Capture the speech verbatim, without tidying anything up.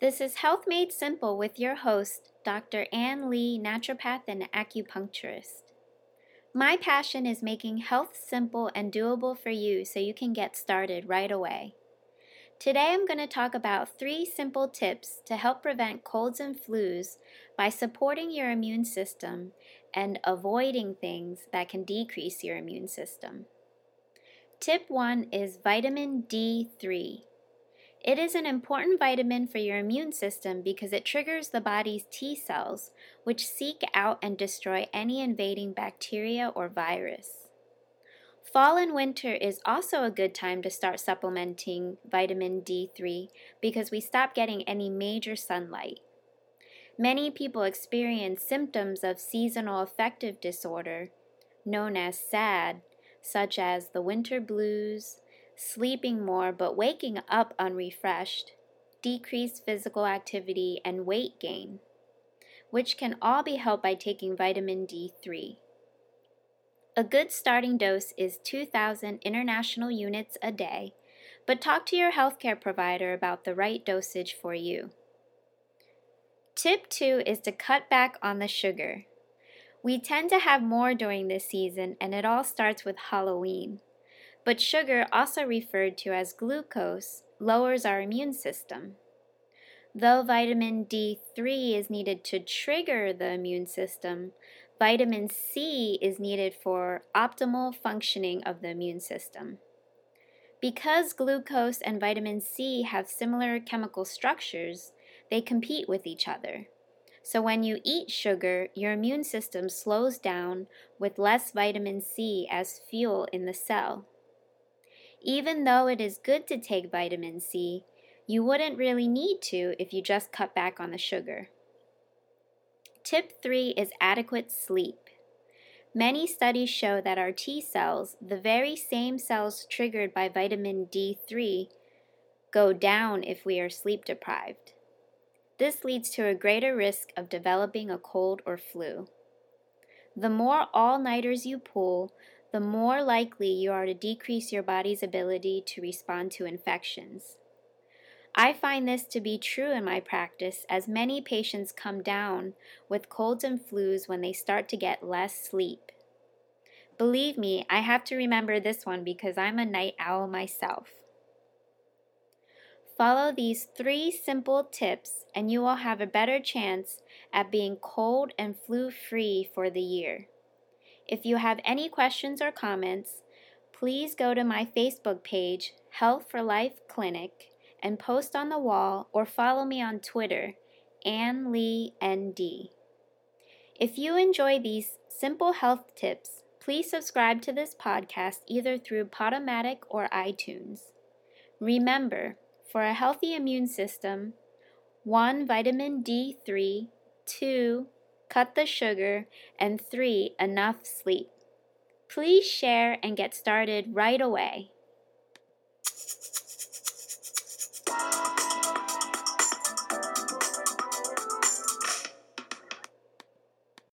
This is Health Made Simple with your host, Doctor Ann Lee, naturopath and acupuncturist. My passion is making health simple and doable for you so you can get started right away. Today I'm going to talk about three simple tips to help prevent colds and flus by supporting your immune system and avoiding things that can decrease your immune system. Tip one is vitamin D three. It is an important vitamin for your immune system because it triggers the body's T cells, which seek out and destroy any invading bacteria or virus. Fall and winter is also a good time to start supplementing vitamin D three because we stop getting any major sunlight. Many people experience symptoms of seasonal affective disorder, known as S A D, such as the winter blues, sleeping more but waking up unrefreshed, decreased physical activity, and weight gain, which can all be helped by taking vitamin D three. A good starting dose is two thousand international units a day, but talk to your healthcare provider about the right dosage for you. Tip two is to cut back on the sugar. We tend to have more during this season, and it all starts with Halloween. But sugar, also referred to as glucose, lowers our immune system. Though vitamin D three is needed to trigger the immune system, vitamin C is needed for optimal functioning of the immune system. Because glucose and vitamin C have similar chemical structures, they compete with each other. So when you eat sugar, your immune system slows down with less vitamin C as fuel in the cell. Even though it is good to take vitamin C, you wouldn't really need to if you just cut back on the sugar. Tip three is adequate sleep. Many studies show that our T cells, the very same cells triggered by vitamin D three, go down if we are sleep deprived. This leads to a greater risk of developing a cold or flu. The more all-nighters you pull, the more likely you are to decrease your body's ability to respond to infections. I find this to be true in my practice as many patients come down with colds and flus when they start to get less sleep. Believe me, I have to remember this one because I'm a night owl myself. Follow these three simple tips and you will have a better chance at being cold and flu-free for the year. If you have any questions or comments, please go to my Facebook page, Health for Life Clinic, and post on the wall or follow me on Twitter, Ann Lee N D. If you enjoy these simple health tips, please subscribe to this podcast either through Podomatic or iTunes. Remember, for a healthy immune system, one, vitamin D three, two, cut the sugar, and three, enough sleep. Please share and get started right away.